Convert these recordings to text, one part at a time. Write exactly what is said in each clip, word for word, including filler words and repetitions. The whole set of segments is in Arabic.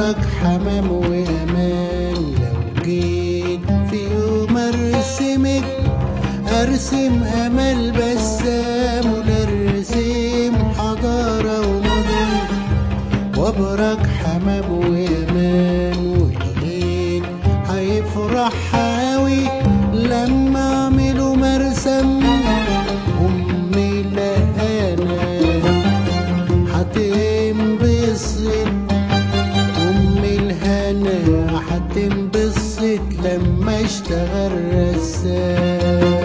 وبرك حمام وأمان. لو جيت في يوم أرسمك أرسم أمل بسام، ونرسم حضارة ومدن وبرك حمام وأمان. والغيط هيفرح هاوي لما أعمله مرسم، أمي لهانا هتنبسط، أمي الهنا هتنبسط لما اشتغل رسام.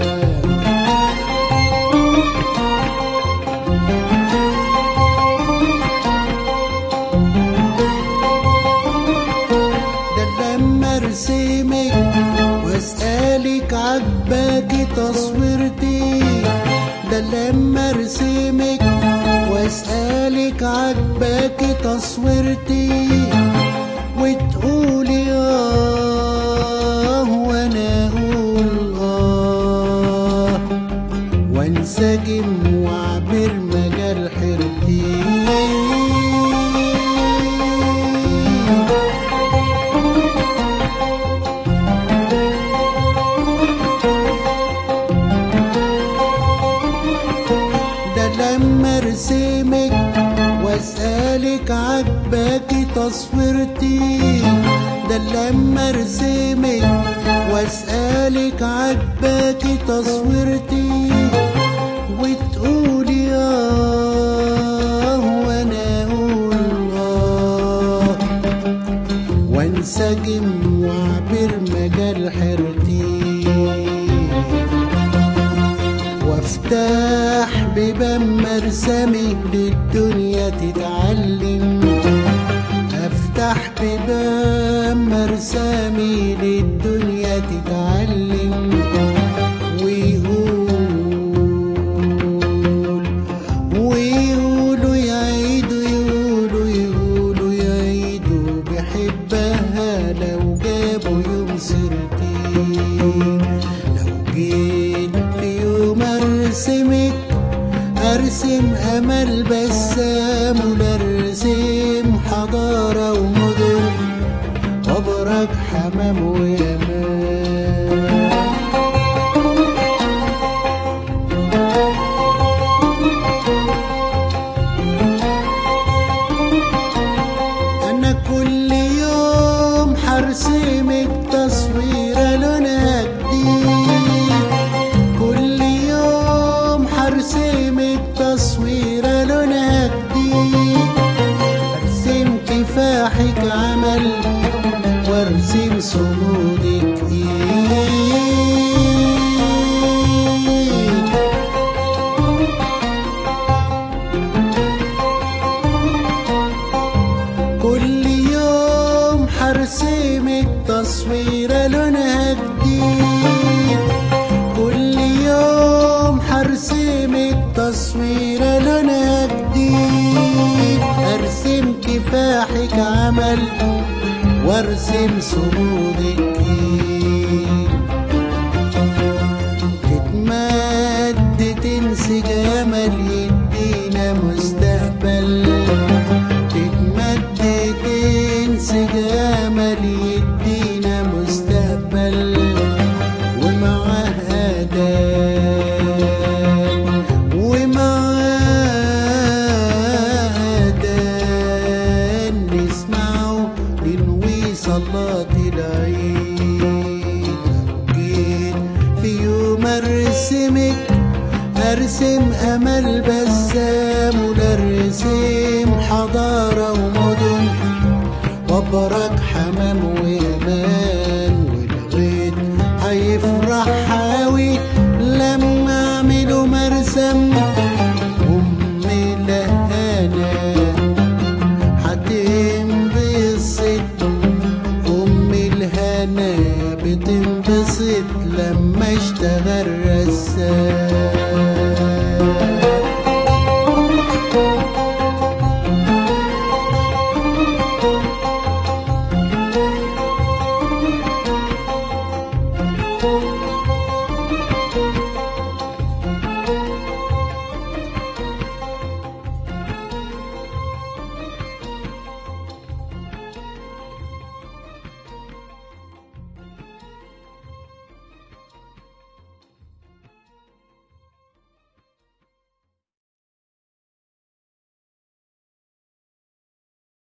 ارسمك واسألك عجباكي تصويرتي، ده لما ارسمك واسألك عجباكي تصويرتي، وتقولي اه وانا اقول اه، وانسجم واعبر مجال حيرتي. لما ارسمك واسألك عجباكي تصويرتي، ده لما ارسمك واسألك عجباكي تصويرتي، وتقولي اه وانا اقول اه، وانسجم واعبر مجال حيرتي. وافتح بيبان مرسمي للدنيا تتعلم، افتح بيبان مرسمي للدنيا تتعلم، ويقول ويقولوا يعيدوا يقولوا يقولوا يعيدوا بحبها لو جابوا يوم سيرتي. لو جيت في يوم ارسمك ارسم امل بسام، ونرسم حضارة ومدن وبرك حمام وأمان. انا كل يوم حرسمك تصويرة لونها جديد، كل يوم حرسمك تصويرة لونها جديد، ارسم كفاحك عمل وارسم صمودك ايد. كل يوم حرسمك تصويرة لونها جديد، كل يوم حرسمك تصويرة لونها جديد، ارسم كفاحك عمل وارسم صمودك ايد. تتمد تنسي جمال يدينا مستقبل، تتمد تنسي جمال يدينا مستقبل، ومعاه أداء ومعاه أداء نسمعه ننوي صلاة العيد. لو جيت في يوم ارسمك ارسم امل بسام، ونرسم حضارة ومدن وبرك حمام وأمان.